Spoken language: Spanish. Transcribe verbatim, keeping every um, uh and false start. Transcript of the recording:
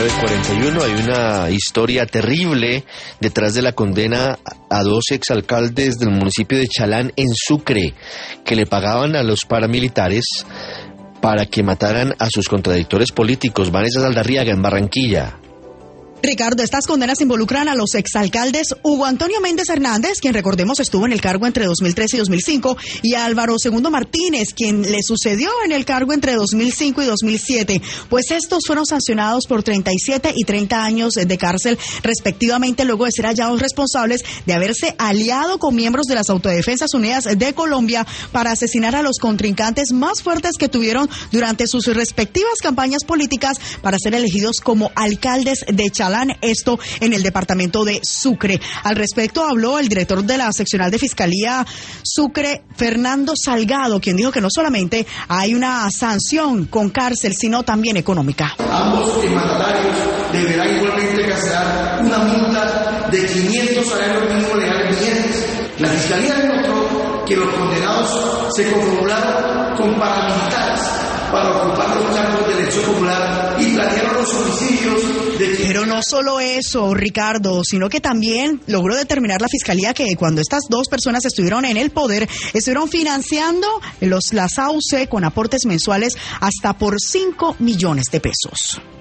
nueve cuarenta y uno. Hay una historia terrible detrás de la condena a dos exalcaldes del municipio de Chalán, en Sucre, que le pagaban a los paramilitares para que mataran a sus contradictores políticos. Vanessa Saldarriaga, en Barranquilla. Ricardo, estas condenas involucran a los exalcaldes Hugo Antonio Méndez Hernández, quien recordemos estuvo en el cargo entre dos mil tres y dos mil cinco, y a Álvaro Segundo Martínez, quien le sucedió en el cargo entre dos mil cinco y dos mil siete. Pues estos fueron sancionados por treinta y siete y treinta años de cárcel, respectivamente, luego de ser hallados responsables de haberse aliado con miembros de las Autodefensas Unidas de Colombia para asesinar a los contrincantes más fuertes que tuvieron durante sus respectivas campañas políticas para ser elegidos como alcaldes de Chalán. Esto en el departamento de Sucre. Al respecto habló el director de la seccional de Fiscalía Sucre, Fernando Salgado, quien dijo que no solamente hay una sanción con cárcel, sino también económica. Ambos mandatarios deberán igualmente cancelar una multa de quinientos salarios mínimos legales vigentes. La Fiscalía demostró que los condenados se confabularon con paramilitares para ocupar los cargos de elección popular y planearon los homicidios de... Pero no solo eso, Ricardo, sino que también logró determinar la Fiscalía que cuando estas dos personas estuvieron en el poder, estuvieron financiando los, las A U C con aportes mensuales hasta por cinco millones de pesos.